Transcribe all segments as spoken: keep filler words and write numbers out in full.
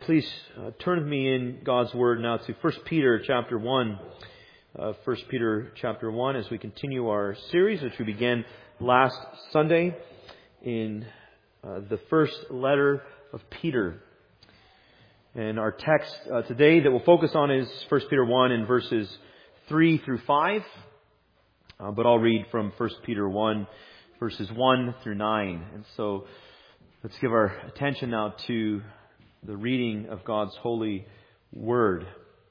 please uh, turn with me in God's Word now to First Peter chapter one. Uh, First Peter chapter one, as we continue our series, which we began last Sunday in uh, the first letter of Peter. And our text uh, today that we'll focus on is First Peter one in verses three through five. Uh, but I'll read from First Peter one, verses one through nine. And so let's give our attention now to the reading of God's holy Word.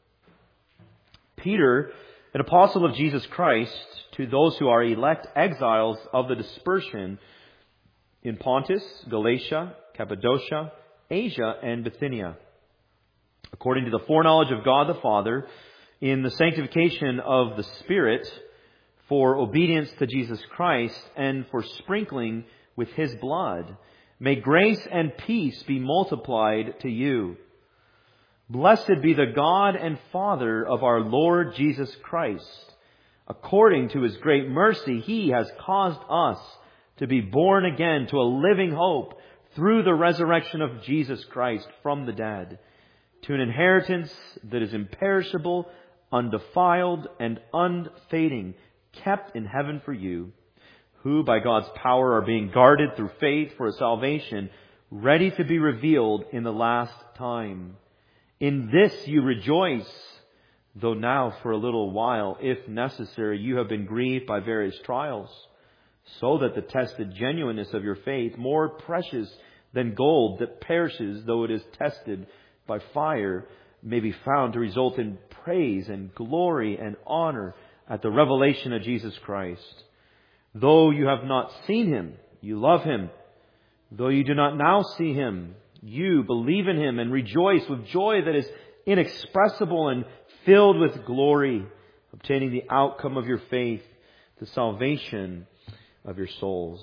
Peter, an apostle of Jesus Christ, to those who are elect exiles of the dispersion in Pontus, Galatia, Cappadocia, Asia, and Bithynia, according to the foreknowledge of God the Father, in the sanctification of the Spirit, for obedience to Jesus Christ, and for sprinkling with His blood. May grace and peace be multiplied to you. Blessed be the God and Father of our Lord Jesus Christ. According to His great mercy, He has caused us to be born again to a living hope through the resurrection of Jesus Christ from the dead, to an inheritance that is imperishable, undefiled, and unfading, kept in heaven for you, who by God's power are being guarded through faith for a salvation ready to be revealed in the last time. In this you rejoice, though now for a little while, if necessary, you have been grieved by various trials, so that the tested genuineness of your faith, more precious than gold that perishes though it is tested by fire, may be found to result in praise and glory and honor at the revelation of Jesus Christ. Though you have not seen Him, you love Him. Though you do not now see Him, you believe in Him and rejoice with joy that is inexpressible and filled with glory, obtaining the outcome of your faith, the salvation of your souls.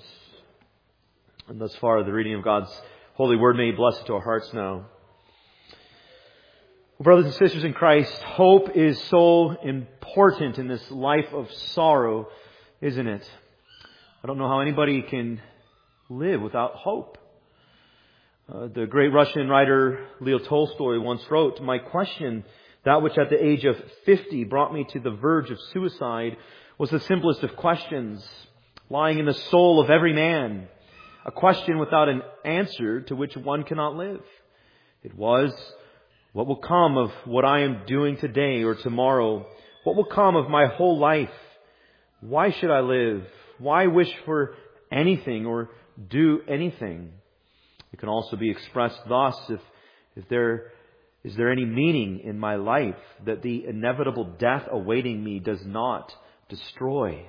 And thus far, the reading of God's holy Word, may He bless it to our hearts now. Brothers and sisters in Christ, hope is so important in this life of sorrow, isn't it? I don't know how anybody can live without hope. Uh, the great Russian writer Leo Tolstoy once wrote, "My question, that which at the age of fifty brought me to the verge of suicide, was the simplest of questions, lying in the soul of every man. A question without an answer to which one cannot live. It was, what will come of what I am doing today or tomorrow? What will come of my whole life? Why should I live? Why wish for anything or do anything?" It can also be expressed thus: if, if there is there any meaning in my life that the inevitable death awaiting me does not destroy?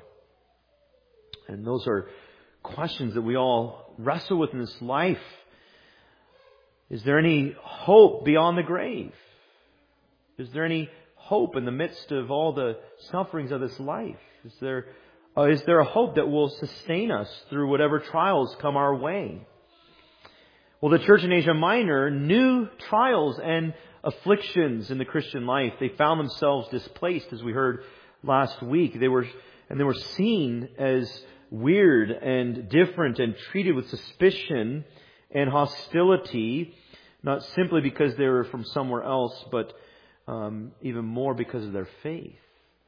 And those are questions that we all wrestle with in this life. Is there any hope beyond the grave? Is there any hope in the midst of all the sufferings of this life? Is there, uh, is there a hope that will sustain us through whatever trials come our way? Well, the church in Asia Minor knew trials and afflictions in the Christian life. They found themselves displaced, as we heard last week. They were, and they were seen as weird and different and treated with suspicion and hostility, not simply because they were from somewhere else, but um, even more because of their faith.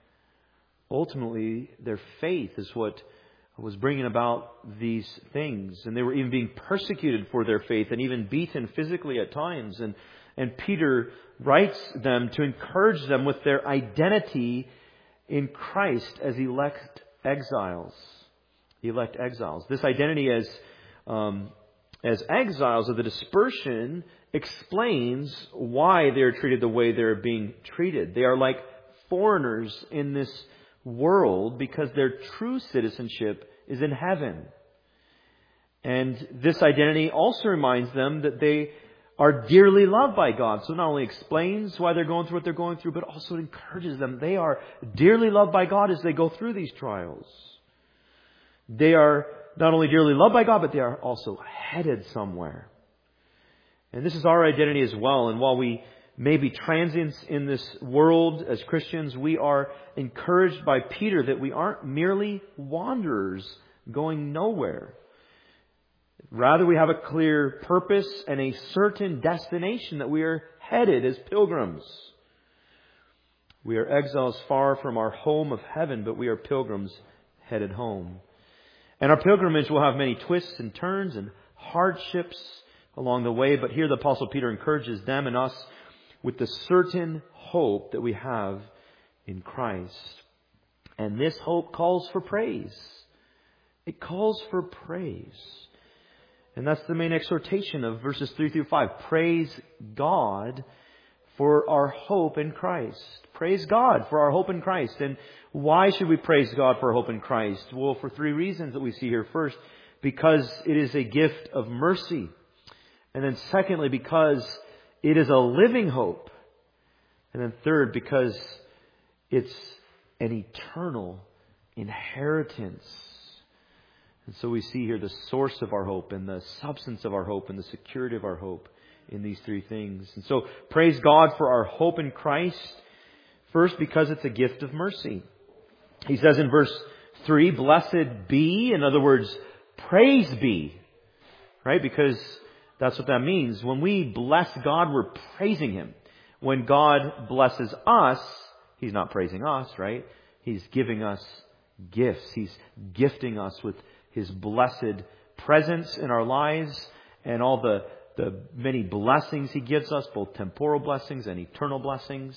Ultimately, their faith is what was bringing about these things. And they were even being persecuted for their faith and even beaten physically at times. And, and Peter writes them to encourage them with their identity in Christ as elect exiles. Elect exiles. This identity as um, as exiles of the dispersion explains why they are treated the way they are being treated. They are like foreigners in this world because their true citizenship is in heaven. And this identity also reminds them that they are dearly loved by God. So it not only explains why they're going through what they're going through, but also encourages them. They are dearly loved by God as they go through these trials. They are not only dearly loved by God, but they are also headed somewhere. And this is our identity as well. And while we may be transients in this world as Christians, we are encouraged by Peter that we aren't merely wanderers going nowhere. Rather, we have a clear purpose and a certain destination that we are headed as pilgrims. We are exiles far from our home of heaven, but we are pilgrims headed home. And our pilgrimage will have many twists and turns and hardships along the way. But here the Apostle Peter encourages them and us with the certain hope that we have in Christ. And this hope calls for praise. It calls for praise. And that's the main exhortation of verses three through five. Praise God for our hope in Christ. Praise God for our hope in Christ. And why should we praise God for our hope in Christ? Well, for three reasons that we see here. First, because it is a gift of mercy. And then secondly, because it is a living hope. And then third, because it's an eternal inheritance. And so we see here the source of our hope and the substance of our hope and the security of our hope in these three things. And so praise God for our hope in Christ. First, because it's a gift of mercy. He says in verse three, blessed be, in other words, praise be. Right? Because that's what that means. When we bless God, we're praising Him. When God blesses us, He's not praising us, right? He's giving us gifts. He's gifting us with His blessed presence in our lives and all the, the many blessings He gives us, both temporal blessings and eternal blessings.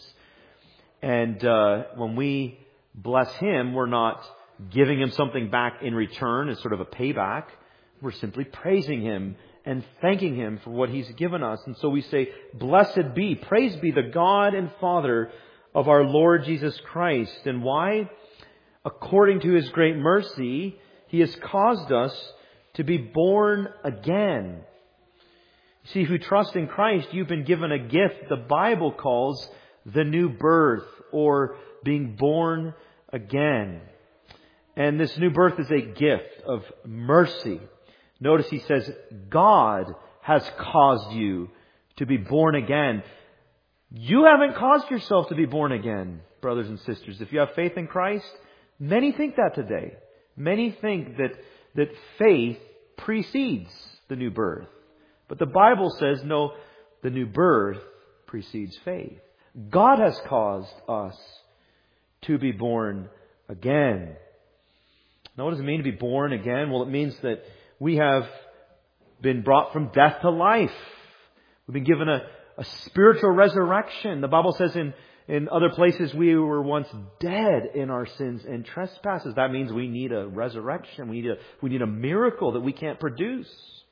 And uh, when we bless Him, we're not giving Him something back in return as sort of a payback. We're simply praising Him and thanking Him for what He's given us. And so we say, blessed be, praise be the God and Father of our Lord Jesus Christ. And why? According to His great mercy, He has caused us to be born again. See, if you trust in Christ, you've been given a gift the Bible calls the new birth, or being born again. And this new birth is a gift of mercy. Notice he says, God has caused you to be born again. You haven't caused yourself to be born again, brothers and sisters. If you have faith in Christ, many think that today. Many think that, that faith precedes the new birth. But the Bible says, no, the new birth precedes faith. God has caused us to be born again. Now, what does it mean to be born again? Well, it means that we have been brought from death to life. We've been given a, a spiritual resurrection. The Bible says in, in other places we were once dead in our sins and trespasses. That means we need a resurrection. We need a, we need a miracle that we can't produce.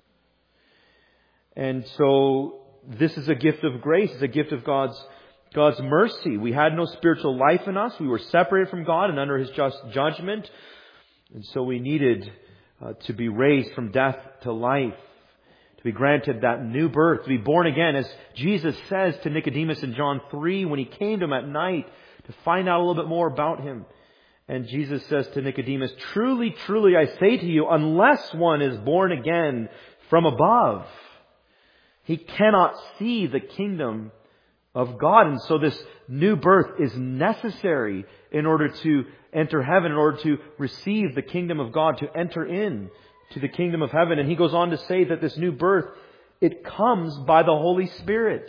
And so this is a gift of grace. It's a gift of God's God's mercy. We had no spiritual life in us. We were separated from God and under His just judgment. And so we needed uh, to be raised from death to life, to be granted that new birth, to be born again, as Jesus says to Nicodemus in John three when He came to him at night to find out a little bit more about Him. And Jesus says to Nicodemus, truly, truly, I say to you, unless one is born again from above, he cannot see the kingdom of God. And so this new birth is necessary in order to enter heaven, in order to receive the kingdom of God, to enter in to the kingdom of heaven. And he goes on to say that this new birth, it comes by the Holy Spirit.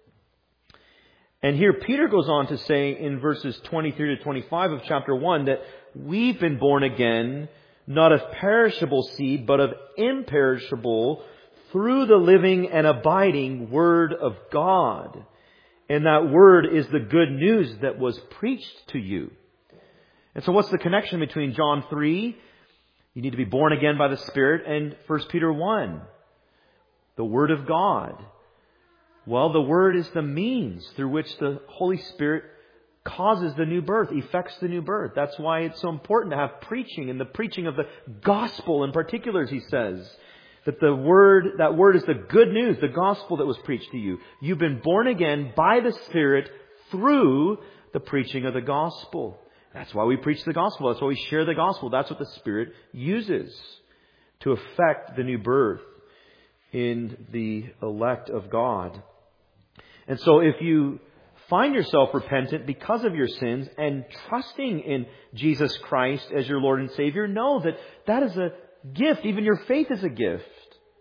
And here Peter goes on to say in verses twenty-three to twenty-five of chapter one that we've been born again, not of perishable seed, but of imperishable, through the living and abiding Word of God. And that word is the good news that was preached to you. And so what's the connection between John three, you need to be born again by the Spirit, and First Peter one, the Word of God? Well, the Word is the means through which the Holy Spirit causes the new birth, effects the new birth. That's why it's so important to have preaching, and the preaching of the gospel in particular, as he says. That the word, that word is the good news, the gospel that was preached to you. You've been born again by the Spirit through the preaching of the gospel. That's why we preach the gospel. That's why we share the gospel. That's what the Spirit uses to effect the new birth in the elect of God. And so if you find yourself repentant because of your sins and trusting in Jesus Christ as your Lord and Savior, know that that is a gift. Even your faith is a gift.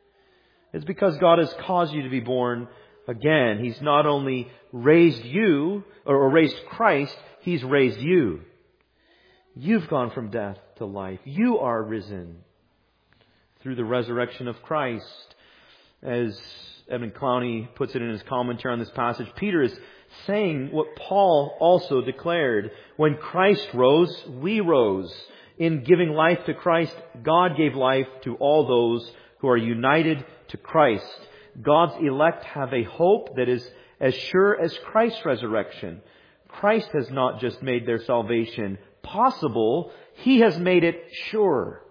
It's because God has caused you to be born again. He's not only raised you, or, or raised Christ, He's raised you. You've gone from death to life. You are risen through the resurrection of Christ. As Edmund Clowney puts it in his commentary on this passage, Peter is saying what Paul also declared. When Christ rose, we rose. In giving life to Christ, God gave life to all those who are united to Christ. God's elect have a hope that is as sure as Christ's resurrection. Christ has not just made their salvation possible, He has made it sure.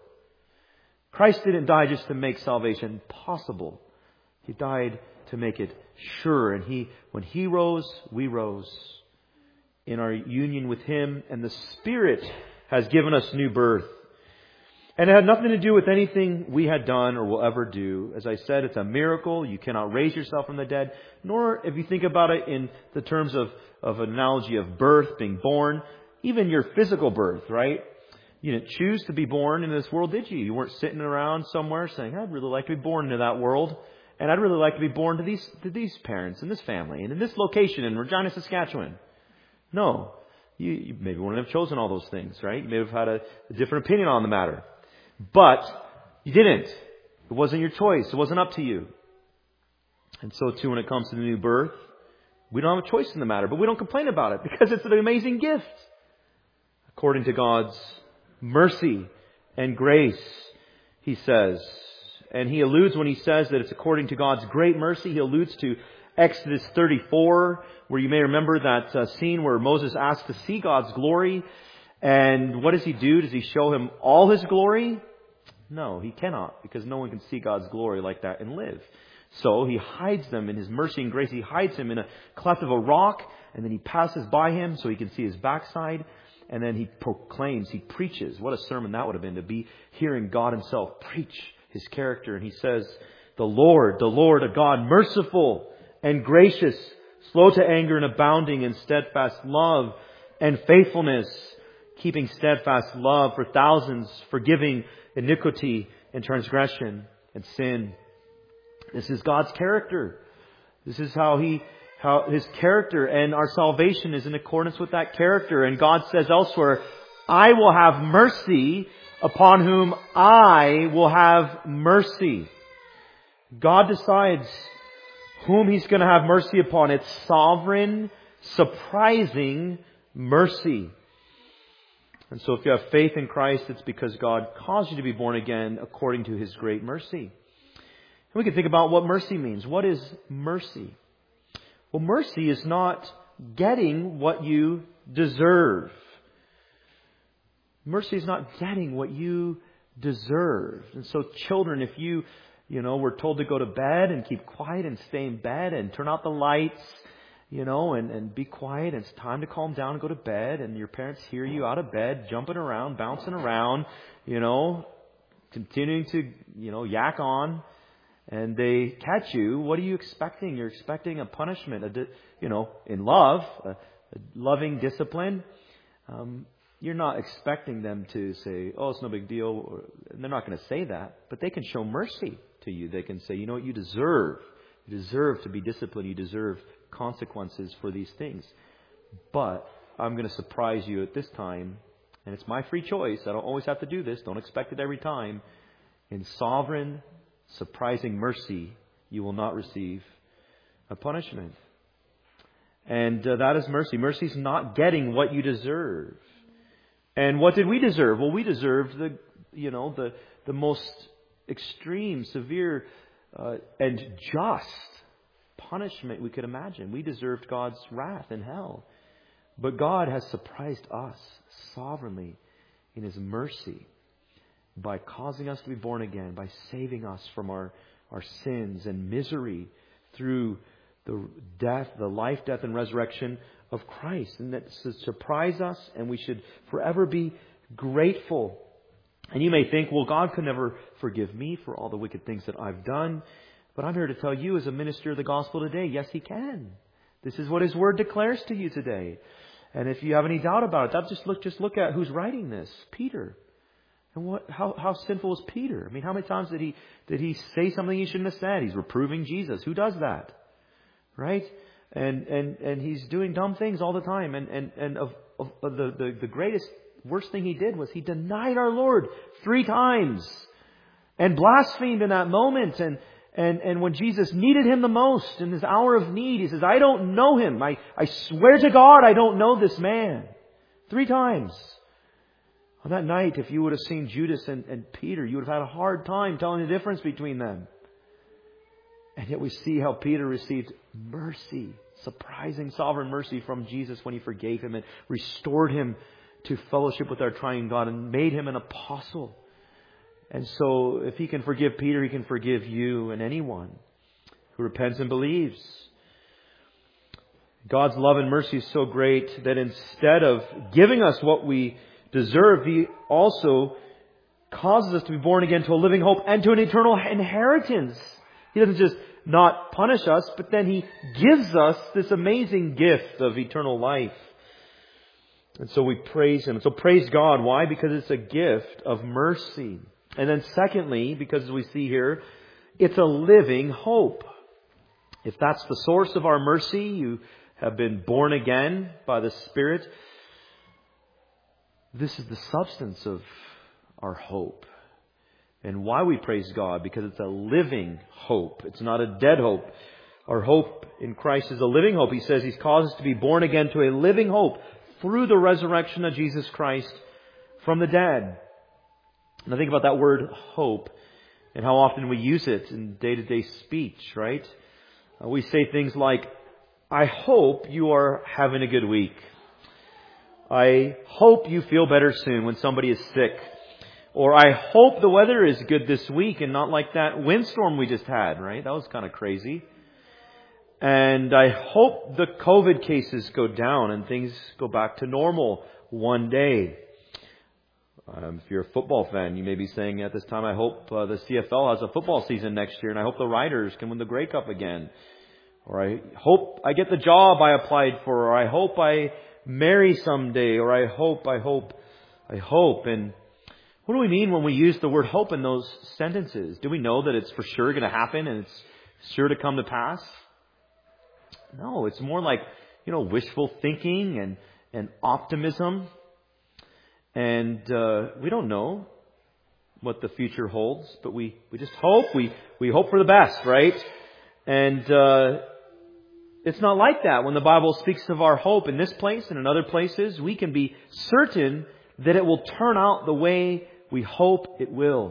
Christ didn't die just to make salvation possible. He died to make it sure. And He, when He rose, we rose in our union with Him. And the Spirit has given us new birth. And it had nothing to do with anything we had done or will ever do. As I said, it's a miracle. You cannot raise yourself from the dead. Nor, if you think about it in the terms of, of an analogy of birth, being born, even your physical birth, right? You didn't choose to be born in this world, did you? You weren't sitting around somewhere saying, I'd really like to be born into that world. And I'd really like to be born to these, to these parents and this family and in this location in Regina, Saskatchewan. No. You, you maybe wouldn't have chosen all those things, right? You may have had a, a different opinion on the matter. But you didn't. It wasn't your choice. It wasn't up to you. And so too when it comes to the new birth, we don't have a choice in the matter, but we don't complain about it because it's an amazing gift. According to God's mercy and grace, He says. And He alludes when He says that it's according to God's great mercy. He alludes to Exodus thirty-four, where you may remember that uh, scene where Moses asked to see God's glory. And what does He do? Does He show him all His glory? No, He cannot, because no one can see God's glory like that and live. So He hides them in His mercy and grace. He hides him in a cleft of a rock, and then He passes by him so he can see his backside. And then He proclaims, He preaches. What a sermon that would have been, to be hearing God Himself preach His character. And He says, the Lord, the Lord, a God merciful and gracious, slow to anger and abounding in steadfast love and faithfulness, keeping steadfast love for thousands, forgiving iniquity and transgression and sin. This is God's character. This is how He, how His character, and our salvation is in accordance with that character. And God says elsewhere, I will have mercy upon whom I will have mercy. God decides whom He's going to have mercy upon. It's sovereign, surprising mercy. And so if you have faith in Christ, it's because God caused you to be born again according to His great mercy. And we can think about what mercy means. What is mercy? Well, mercy is not getting what you deserve. Mercy is not getting what you deserve. And so children, if you, you know, were told to go to bed and keep quiet and stay in bed and turn out the lights, you know, and, and be quiet, and it's time to calm down and go to bed, and your parents hear you out of bed, jumping around, bouncing around, you know, continuing to, you know, yak on, and they catch you, what are you expecting? You're expecting a punishment, a di- you know, in love, a, a loving discipline. Um, you're not expecting them to say, oh, it's no big deal. Or, they're not going to say that, but they can show mercy to you. They can say, you know what, you deserve. You deserve to be disciplined. You deserve consequences for these things. But I'm going to surprise you at this time, and it's my free choice. I don't always have to do this. Don't expect it every time. In sovereign, surprising mercy, you will not receive a punishment. And uh, that is mercy. Mercy is not getting what you deserve. And what did we deserve? Well, we deserved the, you know, the the most extreme, severe, uh, and just punishment we could imagine. We deserved God's wrath in hell. But God has surprised us sovereignly in His mercy by causing us to be born again, by saving us from our, our sins and misery through the death, the life, death, and resurrection of Christ. And that should surprise us, and we should forever be grateful. And you may think, well, God could never forgive me for all the wicked things that I've done. But I'm here to tell you as a minister of the gospel today, yes, He can. This is what His Word declares to you today. And if you have any doubt about it, that just look, just look at who's writing this. Peter. And what, how, how sinful was Peter? I mean, how many times did he, did he say something he shouldn't have said? He's reproving Jesus. Who does that? Right? And, and, and he's doing dumb things all the time. And, and, and of, of, of the, the, the greatest, worst thing he did was he denied our Lord three times and blasphemed in that moment. And, and, and when Jesus needed him the most in his hour of need, he says, I don't know him. I, I swear to God, I don't know this man. Three times. On that night, if you would have seen Judas and, and Peter, you would have had a hard time telling the difference between them. And yet we see how Peter received mercy, surprising sovereign mercy from Jesus when he forgave him and restored him to fellowship with our triune God and made him an apostle. And so if he can forgive Peter, he can forgive you and anyone who repents and believes. God's love and mercy is so great that instead of giving us what we deserve, He also causes us to be born again to a living hope and to an eternal inheritance. He doesn't just not punish us, but then He gives us this amazing gift of eternal life. And so we praise Him. So praise God. Why? Because it's a gift of mercy. And then secondly, because as we see here, it's a living hope. If that's the source of our mercy, you have been born again by the Spirit. This is the substance of our hope. And why we praise God? Because it's a living hope. It's not a dead hope. Our hope in Christ is a living hope. He says He's caused us to be born again to a living hope through the resurrection of Jesus Christ from the dead. And I think about that word hope and how often we use it in day-to-day speech, right? Uh, we say things like, I hope you are having a good week. I hope you feel better soon when somebody is sick. Or I hope the weather is good this week and not like that windstorm we just had, right? That was kind of crazy. And I hope the COVID cases go down and things go back to normal one day. Um, if you're a football fan, you may be saying at this time, I hope uh, the C F L has a football season next year and I hope the Riders can win the Grey Cup again. Or I hope I get the job I applied for. Or I hope I marry someday. Or I hope, I hope, I hope. And what do we mean when we use the word hope in those sentences? Do we know that it's for sure going to happen and it's sure to come to pass? No, it's more like, you know, wishful thinking and, and optimism. And uh, we don't know what the future holds, but we, we just hope. We, we hope for the best, right? And uh, it's not like that. When the Bible speaks of our hope in this place and in other places, we can be certain that it will turn out the way we hope it will.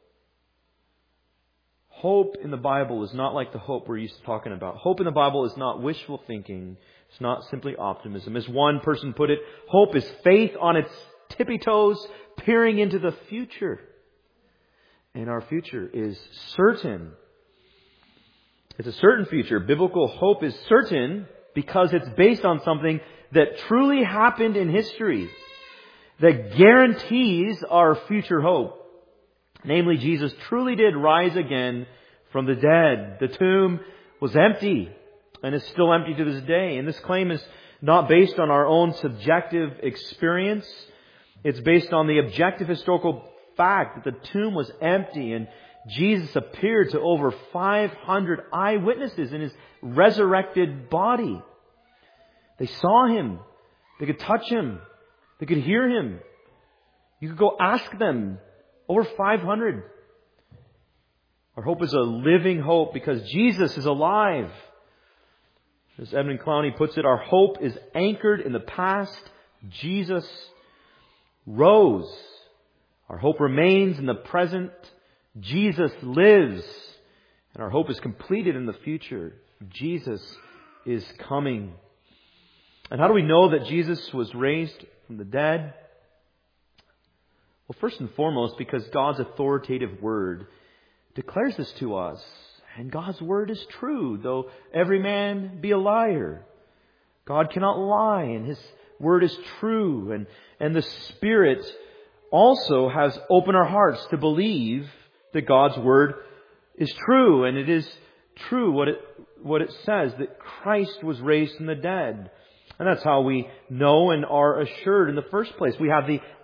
Hope in the Bible is not like the hope we're used to talking about. Hope in the Bible is not wishful thinking. It's not simply optimism. As one person put it, hope is faith on its tippy toes, peering into the future. And our future is certain. It's a certain future. Biblical hope is certain because it's based on something that truly happened in history that guarantees our future hope. Namely, Jesus truly did rise again from the dead. The tomb was empty and is still empty to this day. And this claim is not based on our own subjective experience. It's based on the objective historical fact that the tomb was empty and Jesus appeared to over five hundred eyewitnesses in His resurrected body. They saw Him. They could touch Him. They could hear Him. You could go ask them. Over five hundred. Our hope is a living hope because Jesus is alive. As Edmund Clowney puts it, our hope is anchored in the past. Jesus rose. Our hope remains in the present. Jesus lives. And our hope is completed in the future. Jesus is coming. And how do we know that Jesus was raised from the dead? Well, first and foremost, because God's authoritative Word declares this to us. And God's Word is true, though every man be a liar. God cannot lie, and His Word is true. And, and the Spirit also has opened our hearts to believe that God's Word is true. And it is true what it, what it says, that Christ was raised from the dead. And that's how we know and are assured in the first place. We have the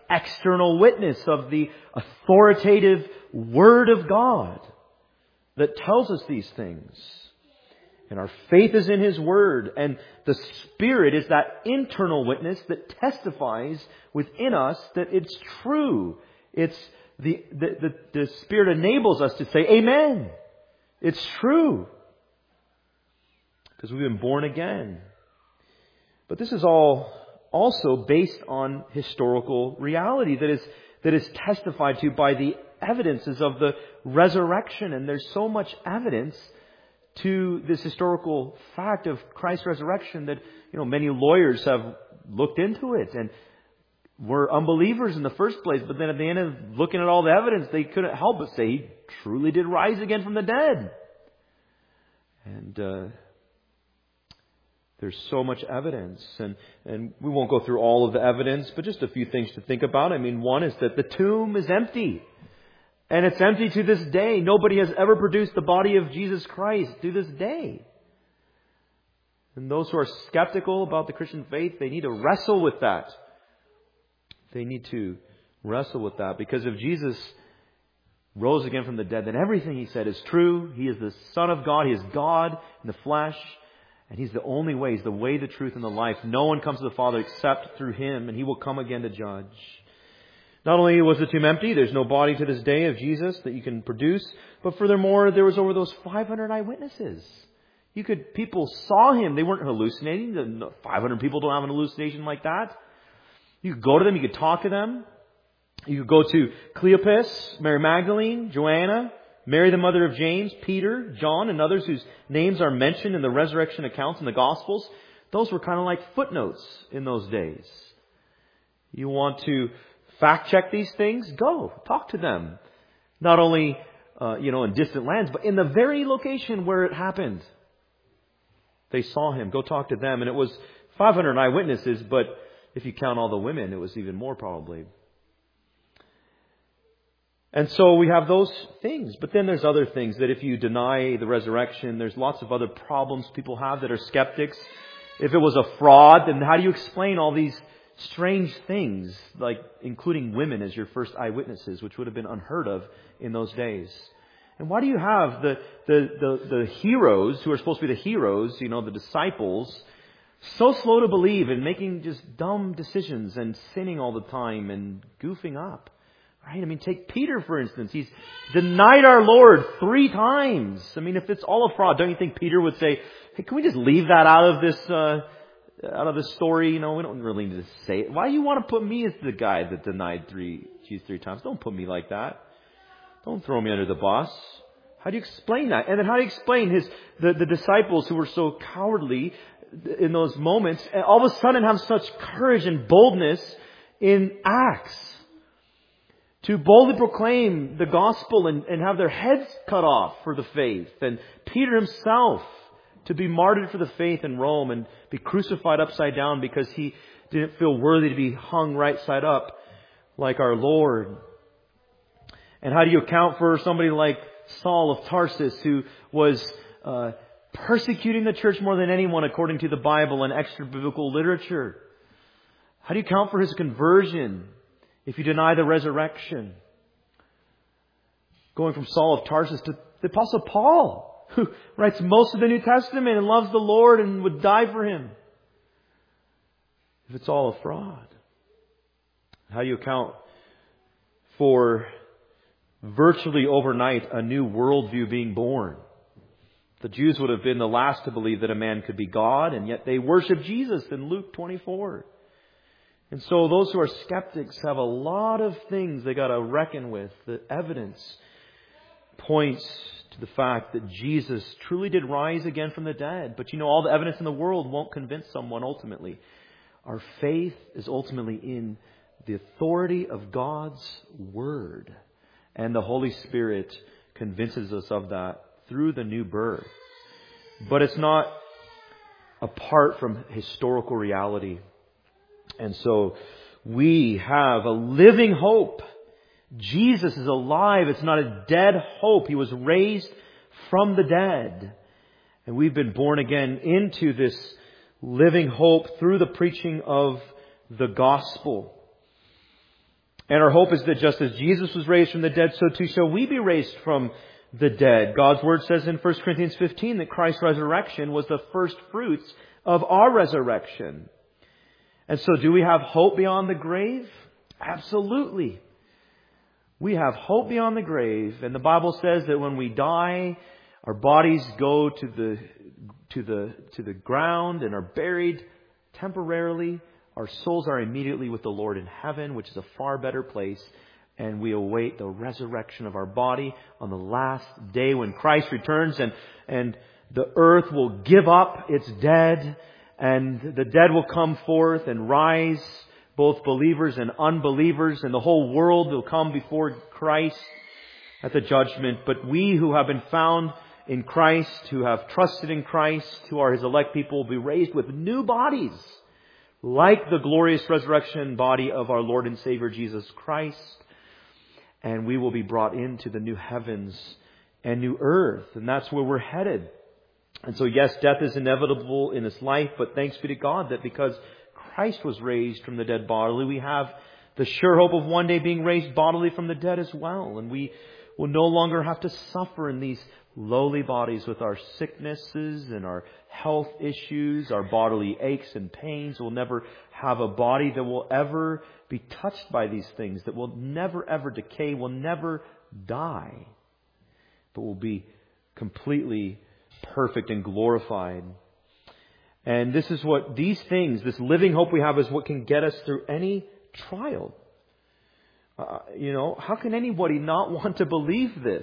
external witness of the authoritative Word of God that tells us these things. And our faith is in His Word. And the Spirit is that internal witness that testifies within us that it's true. It's the, the, the, the Spirit enables us to say, Amen. It's true. Because we've been born again. But this is all also based on historical reality that is, that is testified to by the evidences of the resurrection. And there's so much evidence to this historical fact of Christ's resurrection that, you know, many lawyers have looked into it and were unbelievers in the first place. But then at the end of looking at all the evidence, they couldn't help but say He truly did rise again from the dead. And uh, there's so much evidence. And, and we won't go through all of the evidence, but just a few things to think about. I mean, one is that the tomb is empty. And it's empty to this day. Nobody has ever produced the body of Jesus Christ to this day. And those who are skeptical about the Christian faith, they need to wrestle with that. They need to wrestle with that. Because if Jesus rose again from the dead, then everything He said is true. He is the Son of God. He is God in the flesh. And He's the only way. He's the way, the truth, and the life. No one comes to the Father except through Him. And He will come again to judge. Not only was the tomb empty, there's no body to this day of Jesus that you can produce, but furthermore, there was over those five hundred eyewitnesses. You could, people saw Him. They weren't hallucinating. five hundred people don't have an hallucination like that. You could go to them. You could talk to them. You could go to Cleopas, Mary Magdalene, Joanna, Mary the mother of James, Peter, John, and others whose names are mentioned in the resurrection accounts in the Gospels. Those were kind of like footnotes in those days. You want to fact check these things? Go. Talk to them. Not only, uh, you know, in distant lands, but in the very location where it happened. They saw Him. Go talk to them. And it was five hundred eyewitnesses, but if you count all the women, it was even more probably. And so we have those things. But then there's other things that if you deny the resurrection, there's lots of other problems people have that are skeptics. If it was a fraud, then how do you explain all these strange things, like including women as your first eyewitnesses, which would have been unheard of in those days? And why do you have the, the, the, the heroes, who are supposed to be the heroes, you know, the disciples, so slow to believe and making just dumb decisions and sinning all the time and goofing up? Right? I mean, take Peter, for instance. He's denied our Lord three times. I mean, if it's all a fraud, don't you think Peter would say, hey, can we just leave that out of this uh out of the story? You know, we don't really need to say it. Why do you want to put me as the guy that denied three Jesus three times? Don't put me like that. Don't throw me under the bus. How do you explain that? And then how do you explain his the, the disciples who were so cowardly in those moments, and all of a sudden have such courage and boldness in Acts to boldly proclaim the gospel and, and have their heads cut off for the faith? And Peter himself to be martyred for the faith in Rome and be crucified upside down because he didn't feel worthy to be hung right side up like our Lord. And how do you account for somebody like Saul of Tarsus, who was uh, persecuting the church more than anyone according to the Bible and extra biblical literature? How do you account for his conversion if you deny the resurrection? Going from Saul of Tarsus to the Apostle Paul, who writes most of the New Testament and loves the Lord and would die for Him. If it's all a fraud. How do you account for virtually overnight a new worldview being born? The Jews would have been the last to believe that a man could be God, and yet they worship Jesus in Luke twenty-four. And so those who are skeptics have a lot of things they got to reckon with. The evidence points to the fact that Jesus truly did rise again from the dead. But you know, all the evidence in the world won't convince someone ultimately. Our faith is ultimately in the authority of God's Word. And the Holy Spirit convinces us of that through the new birth. But it's not apart from historical reality. And so we have a living hope. Jesus is alive. It's not a dead hope. He was raised from the dead. And we've been born again into this living hope through the preaching of the gospel. And our hope is that just as Jesus was raised from the dead, so too shall we be raised from the dead. God's Word says in First Corinthians fifteen that Christ's resurrection was the first fruits of our resurrection. And so do we have hope beyond the grave? Absolutely. We have hope beyond the grave. And the Bible says that when we die, our bodies go to the, to the, to the ground and are buried temporarily. Our souls are immediately with the Lord in heaven, which is a far better place. And we await the resurrection of our body on the last day when Christ returns, and, and the earth will give up its dead, and the dead will come forth and rise, both believers and unbelievers, and the whole world will come before Christ at the judgment. But we who have been found in Christ, who have trusted in Christ, who are His elect people, will be raised with new bodies, like the glorious resurrection body of our Lord and Savior Jesus Christ. And we will be brought into the new heavens and new earth. And that's where we're headed. And so yes, death is inevitable in this life, but thanks be to God that because Christ was raised from the dead bodily, we have the sure hope of one day being raised bodily from the dead as well. And we will no longer have to suffer in these lowly bodies with our sicknesses and our health issues, our bodily aches and pains. We'll never have a body that will ever be touched by these things, that will never ever decay, will never die, but will be completely perfect and glorified. And this is what these things, this living hope we have, is what can get us through any trial. Uh, you know, how can anybody not want to believe this?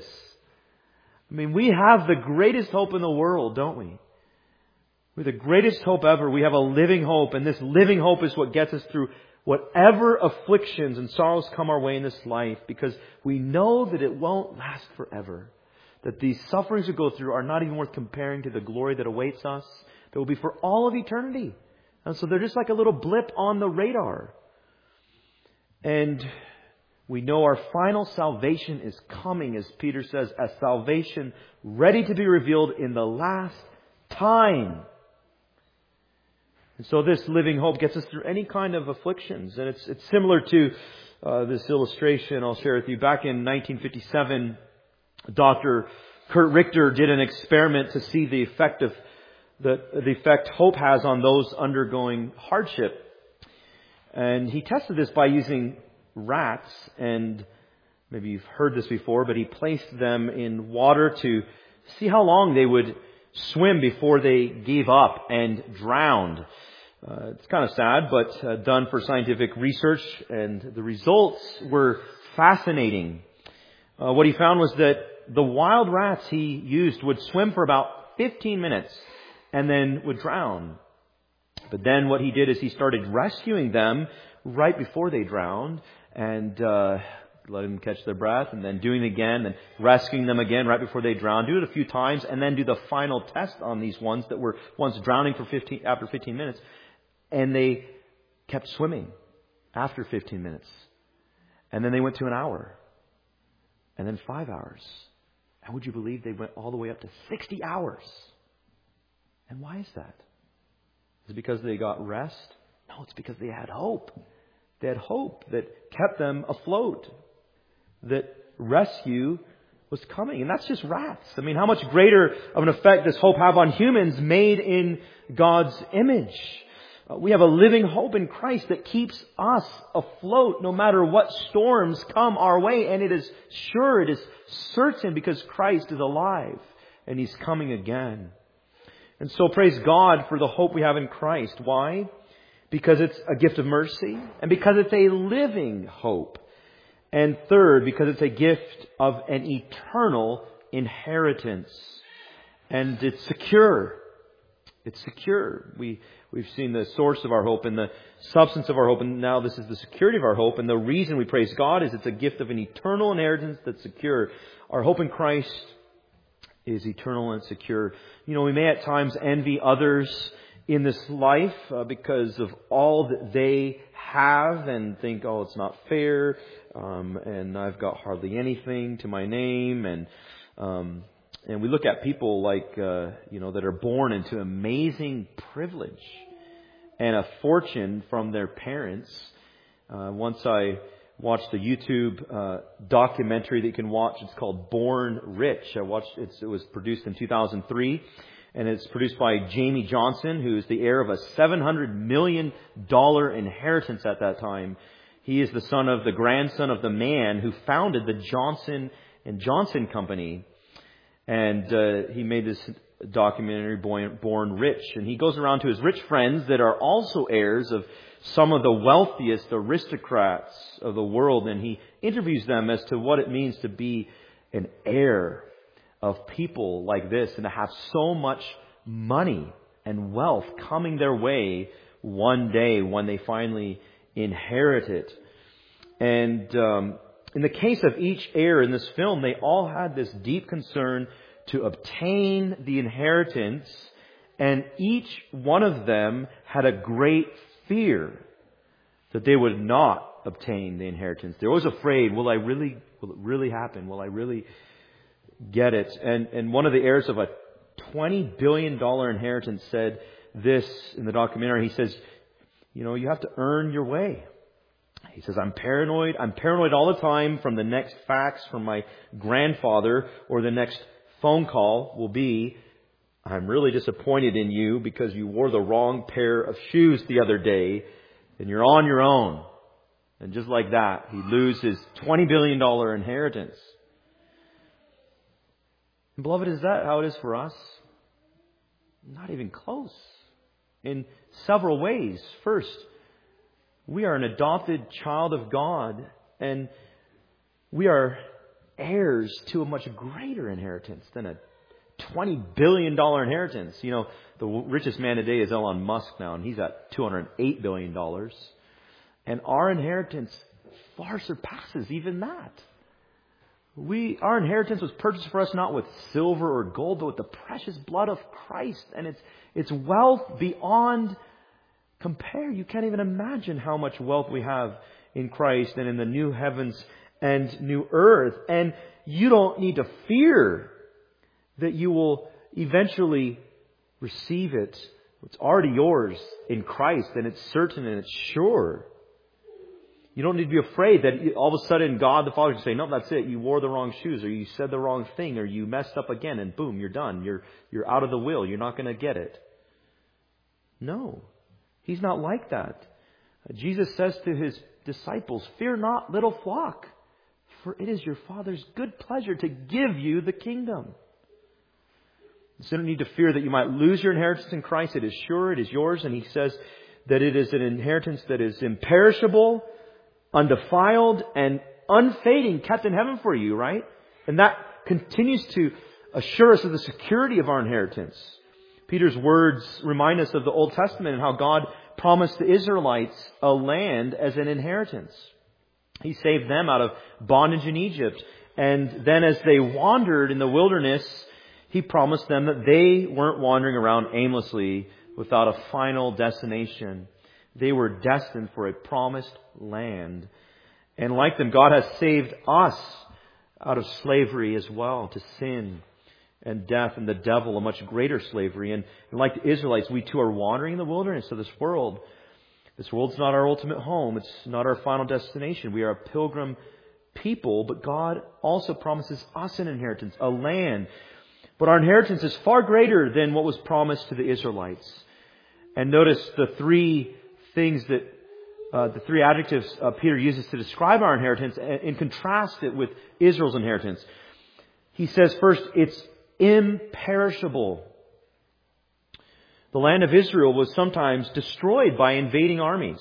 I mean, we have the greatest hope in the world, don't we? We have the greatest hope ever. We have a living hope, and this living hope is what gets us through whatever afflictions and sorrows come our way in this life, because we know that it won't last forever. That these sufferings we go through are not even worth comparing to the glory that awaits us. That will be for all of eternity. And so they're just like a little blip on the radar. And we know our final salvation is coming, as Peter says, a salvation ready to be revealed in the last time. And so this living hope gets us through any kind of afflictions. And it's, it's similar to uh, this illustration I'll share with you. Back in nineteen fifty-seven, Doctor Kurt Richter did an experiment to see the effect of the, the effect hope has on those undergoing hardship. And he tested this by using rats, and maybe you've heard this before, but he placed them in water to see how long they would swim before they gave up and drowned. Uh, it's kind of sad, but uh, done for scientific research, and the results were fascinating. Uh, what he found was that the wild rats he used would swim for about fifteen minutes and then would drown. But then what he did is he started rescuing them right before they drowned, and uh, letting them catch their breath, and then doing it again, and rescuing them again right before they drown. Do it a few times, and then do the final test on these ones that were once drowning for fifteen after fifteen minutes, and they kept swimming after fifteen minutes, and then they went to an hour, and then five hours, and would you believe they went all the way up to sixty hours? And why is that? Is it because they got rest? No, it's because they had hope. They had hope that kept them afloat. That rescue was coming. And that's just rats. I mean, how much greater of an effect does hope have on humans made in God's image? Uh, we have a living hope in Christ that keeps us afloat no matter what storms come our way. And it is sure, it is certain, because Christ is alive and He's coming again. And so praise God for the hope we have in Christ. Why? Because it's a gift of mercy, and because it's a living hope. And third, because it's a gift of an eternal inheritance. And it's secure. It's secure. We, we've seen the source of our hope and the substance of our hope, and now this is the security of our hope. And the reason we praise God is it's a gift of an eternal inheritance that's secure. Our hope in Christ is eternal and secure. You know, we may at times envy others in this life uh, because of all that they have, and think, oh, it's not fair, um, and I've got hardly anything to my name, and um, and we look at people like uh, you know that are born into amazing privilege and a fortune from their parents. Uh, once I watched a YouTube uh, documentary that you can watch. It's called Born Rich. I watched it's, it was produced in two thousand three, and it's produced by Jamie Johnson, who is the heir of a seven hundred million dollars inheritance at that time. He is the son of the grandson of the man who founded the Johnson and Johnson Company. And uh, he made this documentary, Born, Born Rich. And he goes around to his rich friends that are also heirs of some of the wealthiest aristocrats of the world. And he interviews them as to what it means to be an heir of people like this and to have so much money and wealth coming their way one day when they finally inherit it. And um, in the case of each heir in this film, they all had this deep concern to obtain the inheritance, and each one of them had a great fear that they would not obtain the inheritance. They're always afraid, will I really, will it really happen? Will I really get it? And, and one of the heirs of a twenty billion dollars inheritance said this in the documentary. He says, you know, you have to earn your way. He says, I'm paranoid. I'm paranoid all the time from the next fax from my grandfather, or the next phone call will be, I'm really disappointed in you because you wore the wrong pair of shoes the other day and you're on your own. And just like that, he loses his twenty billion dollars inheritance. And beloved, is that how it is for us? Not even close. In several ways. First, we are an adopted child of God, and we are heirs to a much greater inheritance than a twenty billion dollars inheritance. You know, the richest man today is Elon Musk now, and he's at two hundred eight billion dollars. And our inheritance far surpasses even that. We, our inheritance was purchased for us not with silver or gold, but with the precious blood of Christ. And it's, it's wealth beyond compare. You can't even imagine how much wealth we have in Christ and in the new heavens and new earth. And you don't need to fear that you will eventually receive it. It's already yours in Christ, and it's certain and it's sure. You don't need to be afraid that all of a sudden God the Father can say, no, that's it. You wore the wrong shoes, or you said the wrong thing, or you messed up again, and boom, you're done. You're, you're out of the will. You're not going to get it. No. He's not like that. Jesus says to His disciples, fear not, little flock, for it is your Father's good pleasure to give you the kingdom. So you don't need to fear that you might lose your inheritance in Christ. It is sure, it is yours. And He says that it is an inheritance that is imperishable, undefiled, and unfading, kept in heaven for you, right? And that continues to assure us of the security of our inheritance. Peter's words remind us of the Old Testament and how God promised the Israelites a land as an inheritance. He saved them out of bondage in Egypt. And then as they wandered in the wilderness, He promised them that they weren't wandering around aimlessly without a final destination. They were destined for a promised land. And like them, God has saved us out of slavery as well, to sin and death and the devil, a much greater slavery. And, and like the Israelites, we too are wandering in the wilderness of this world. This world's not our ultimate home. It's not our final destination. We are a pilgrim people, but God also promises us an inheritance, a land. But our inheritance is far greater than what was promised to the Israelites. And notice the three things that, uh, the three adjectives uh, Peter uses to describe our inheritance and, and contrast it with Israel's inheritance. He says first, it's imperishable. The land of Israel was sometimes destroyed by invading armies.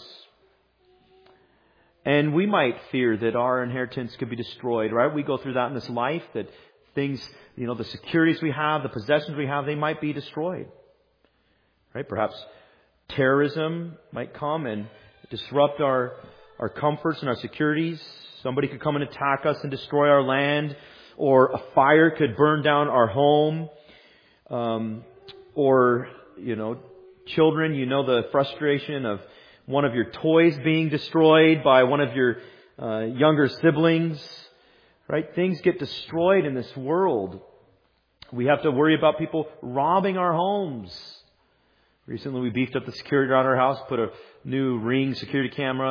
And we might fear that our inheritance could be destroyed, right? We go through that in this life, that things, you know, the securities we have, the possessions we have, they might be destroyed. Right? Perhaps terrorism might come and disrupt our, our comforts and our securities. Somebody could come and attack us and destroy our land. Or a fire could burn down our home. Um, or, you know, children, you know the frustration of one of your toys being destroyed by one of your uh, younger siblings. Right? Things get destroyed in this world. We have to worry about people robbing our homes. Recently we beefed up the security around our house, put a new Ring security camera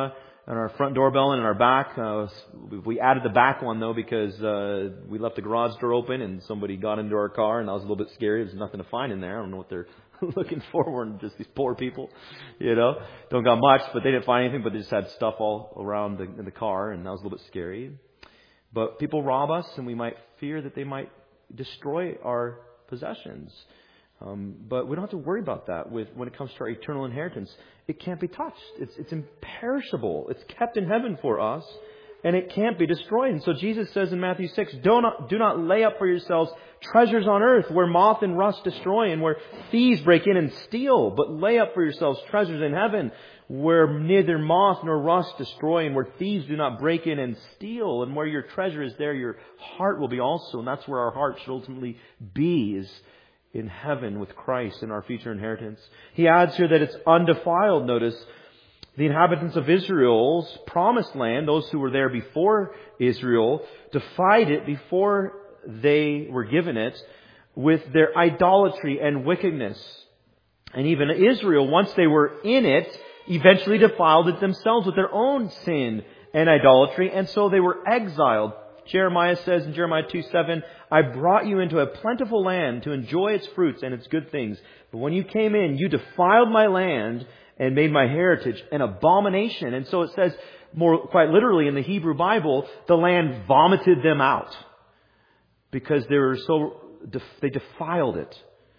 on our front doorbell and in our back. Uh, we added the back one though because uh, we left the garage door open and somebody got into our car, and that was a little bit scary. There's nothing to find in there. I don't know what they're looking for. We're just these poor people, you know. Don't got much, but they didn't find anything. But they just had stuff all around the, in the car, and that was a little bit scary. But people rob us, and we might fear that they might destroy our possessions. Um, but we don't have to worry about that with when it comes to our eternal inheritance. It can't be touched. It's, it's imperishable. It's kept in heaven for us, and it can't be destroyed. And so Jesus says in Matthew six, do not, do not lay up for yourselves treasures on earth where moth and rust destroy and where thieves break in and steal. But lay up for yourselves treasures in heaven where neither moth nor rust destroy and where thieves do not break in and steal. And where your treasure is, there your heart will be also. And that's where our heart should ultimately be, is in heaven with Christ in our future inheritance. He adds here that it's undefiled. Notice, the inhabitants of Israel's promised land, those who were there before Israel, defied it before they were given it with their idolatry and wickedness. And even Israel, once they were in it, eventually defiled it themselves with their own sin and idolatry, and so they were exiled. Jeremiah says in Jeremiah two seven, I brought you into a plentiful land to enjoy its fruits and its good things. But when you came in, you defiled my land and made my heritage an abomination. And so it says, more quite literally in the Hebrew Bible, the land vomited them out because they were so they defiled it.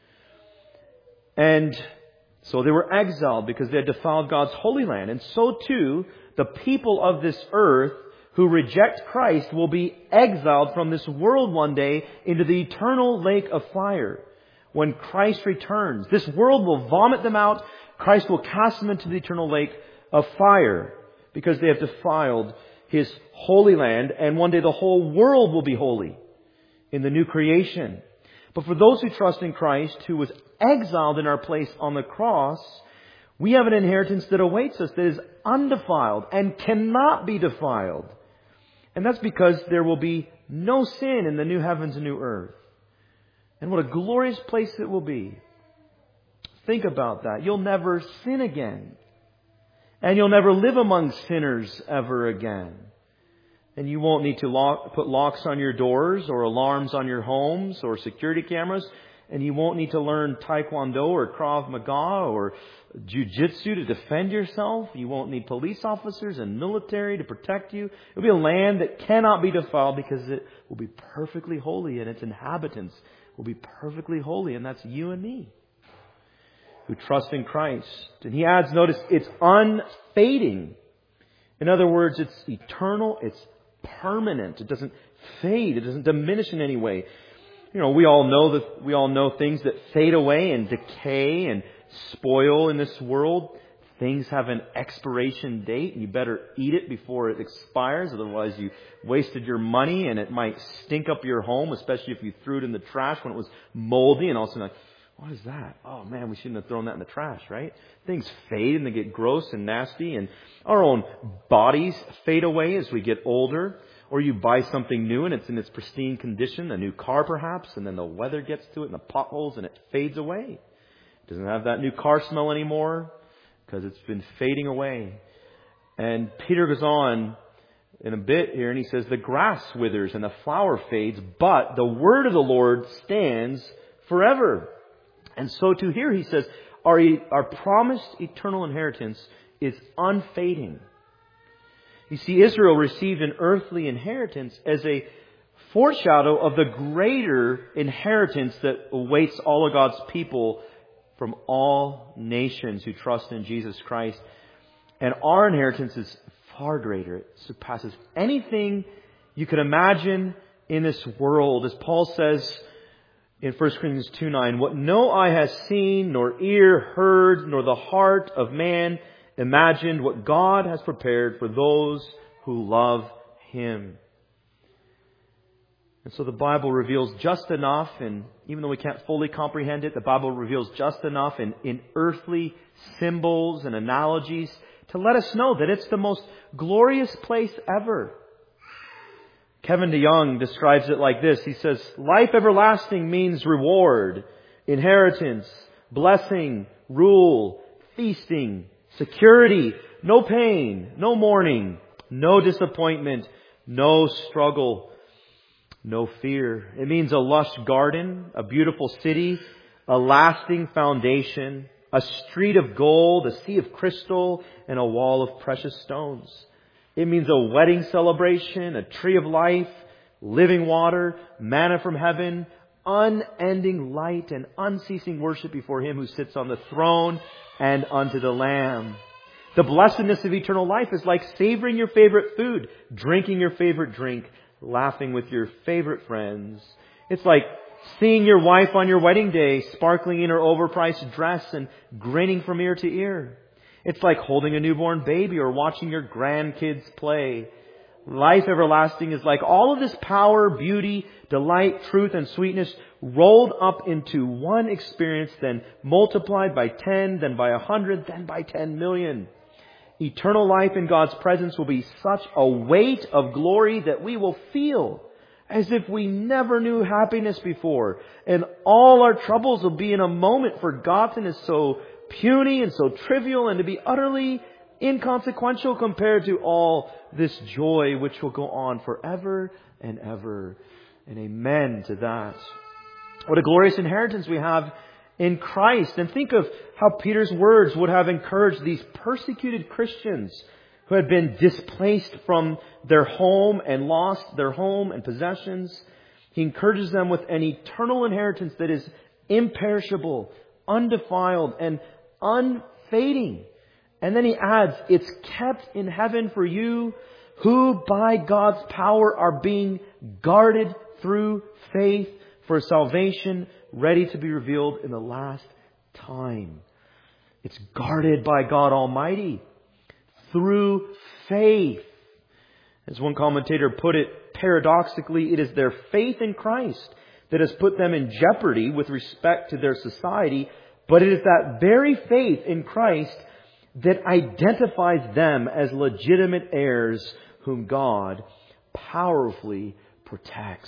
And so they were exiled because they had defiled God's holy land. And so too, the people of this earth who reject Christ will be exiled from this world one day into the eternal lake of fire when Christ returns. This world will vomit them out. Christ will cast them into the eternal lake of fire because they have defiled His holy land, and one day the whole world will be holy in the new creation. But for those who trust in Christ, who was exiled in our place on the cross, we have an inheritance that awaits us that is undefiled and cannot be defiled. And that's because there will be no sin in the new heavens and new earth. And what a glorious place it will be. Think about that. You'll never sin again. And you'll never live among sinners ever again. And you won't need to lock, put locks on your doors or alarms on your homes or security cameras. And you won't need to learn Taekwondo or Krav Maga or Jiu-Jitsu to defend yourself. You won't need police officers and military to protect you. It'll be a land that cannot be defiled because it will be perfectly holy, and its inhabitants will be perfectly holy. And that's you and me who trust in Christ. And he adds, notice, it's unfading. In other words, it's eternal. It's permanent. It doesn't fade. It doesn't diminish in any way. You know, we all know that we all know things that fade away and decay and spoil in this world. Things have an expiration date, and you better eat it before it expires. Otherwise, you wasted your money, and it might stink up your home, especially if you threw it in the trash when it was moldy. And all of a sudden, like, what is that? Oh man, we shouldn't have thrown that in the trash, right? Things fade and they get gross and nasty, and our own bodies fade away as we get older. Or you buy something new and it's in its pristine condition, a new car perhaps, and then the weather gets to it and the potholes and it fades away. It doesn't have that new car smell anymore because it's been fading away. And Peter goes on in a bit here and he says, the grass withers and the flower fades, but the word of the Lord stands forever. And so too here he says, our, our promised eternal inheritance is unfading. You see, Israel received an earthly inheritance as a foreshadow of the greater inheritance that awaits all of God's people from all nations who trust in Jesus Christ. And our inheritance is far greater. It surpasses anything you could imagine in this world. As Paul says in First Corinthians two nine, what no eye has seen, nor ear heard, nor the heart of man imagined, what God has prepared for those who love Him. And so the Bible reveals just enough, and even though we can't fully comprehend it, the Bible reveals just enough in, in earthly symbols and analogies to let us know that it's the most glorious place ever. Kevin DeYoung describes it like this. He says, life everlasting means reward, inheritance, blessing, rule, feasting, security, No pain, no mourning, no disappointment, no struggle, no fear. It means a lush garden, a beautiful city, a lasting foundation, a street of gold, a sea of crystal, and a wall of precious stones. It means a wedding celebration, a tree of life, living water, manna from heaven, unending light, and unceasing worship before Him who sits on the throne and unto the Lamb. The blessedness of eternal life is like savoring your favorite food, drinking your favorite drink, laughing with your favorite friends. It's like seeing your wife on your wedding day, sparkling in her overpriced dress and grinning from ear to ear. It's like holding a newborn baby or watching your grandkids play. Life everlasting is like all of this power, beauty, delight, truth, and sweetness rolled up into one experience, then multiplied by ten, then by a hundred, then by ten million. Eternal life in God's presence will be such a weight of glory that we will feel as if we never knew happiness before. And all our troubles will be in a moment forgotten as so puny and so trivial and to be utterly inconsequential compared to all this joy which will go on forever and ever. And amen to that. What a glorious inheritance we have in Christ. And think of how Peter's words would have encouraged these persecuted Christians who had been displaced from their home and lost their home and possessions. He encourages them with an eternal inheritance that is imperishable, undefiled, and unfading. And then he adds, it's kept in heaven for you who by God's power are being guarded through faith for salvation ready to be revealed in the last time. It's guarded by God Almighty through faith. As one commentator put it, paradoxically, it is their faith in Christ that has put them in jeopardy with respect to their society, but it is that very faith in Christ that identifies them as legitimate heirs whom God powerfully protects.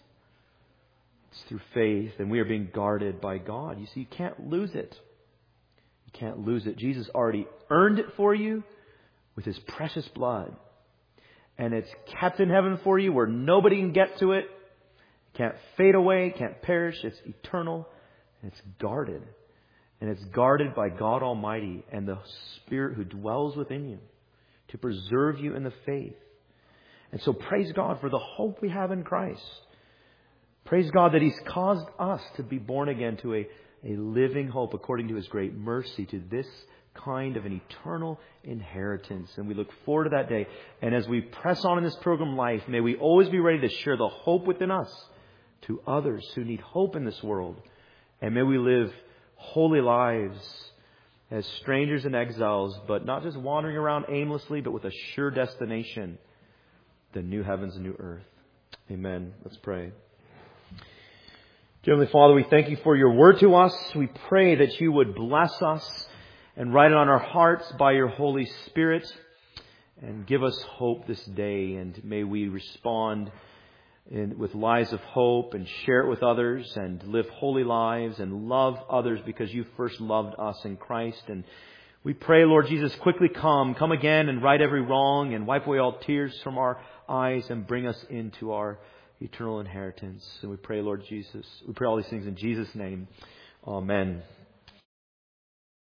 It's through faith, and we are being guarded by God. You see, you can't lose it. You can't lose it. Jesus already earned it for you with His precious blood. And it's kept in heaven for you where nobody can get to it. It can't fade away, can't perish. It's eternal, and it's guarded. And it's guarded by God Almighty and the Spirit who dwells within you to preserve you in the faith. And so praise God for the hope we have in Christ. Praise God that He's caused us to be born again to a, a living hope according to His great mercy, to this kind of an eternal inheritance. And we look forward to that day. And as we press on in this program life, may we always be ready to share the hope within us to others who need hope in this world. And may we live holy lives as strangers and exiles, but not just wandering around aimlessly, but with a sure destination, the new heavens and new earth. Amen. Let's pray. Dear Heavenly Father, we thank You for Your word to us. We pray that You would bless us and write it on our hearts by Your Holy Spirit and give us hope this day. And may we respond in, with lives of hope and share it with others and live holy lives and love others because You first loved us in Christ. And we pray, Lord Jesus, quickly come. Come again and right every wrong and wipe away all tears from our eyes and bring us into our eternal inheritance. And we pray, Lord Jesus, we pray all these things in Jesus' name. Amen.